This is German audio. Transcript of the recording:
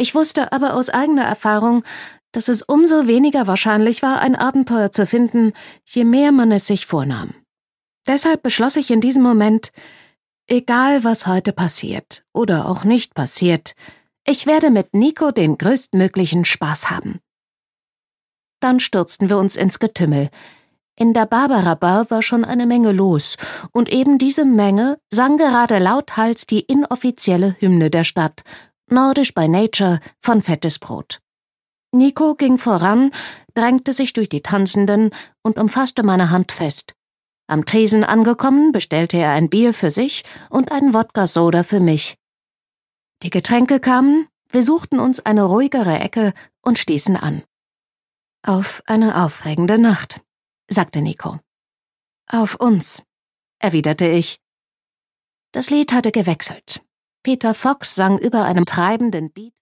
Ich wusste aber aus eigener Erfahrung, dass es umso weniger wahrscheinlich war, ein Abenteuer zu finden, je mehr man es sich vornahm. Deshalb beschloss ich in diesem Moment, egal was heute passiert oder auch nicht passiert, ich werde mit Nico den größtmöglichen Spaß haben. Dann stürzten wir uns ins Getümmel. In der Barbara Bar war schon eine Menge los, und eben diese Menge sang gerade lauthals die inoffizielle Hymne der Stadt, Nordisch by Nature von Fettes Brot. Nico ging voran, drängte sich durch die Tanzenden und umfasste meine Hand fest. Am Tresen angekommen, bestellte er ein Bier für sich und einen Wodka-Soda für mich. Die Getränke kamen, wir suchten uns eine ruhigere Ecke und stießen an. »Auf eine aufregende Nacht«, sagte Nico. »Auf uns«, erwiderte ich. Das Lied hatte gewechselt. Peter Fox sang über einem treibenden Beat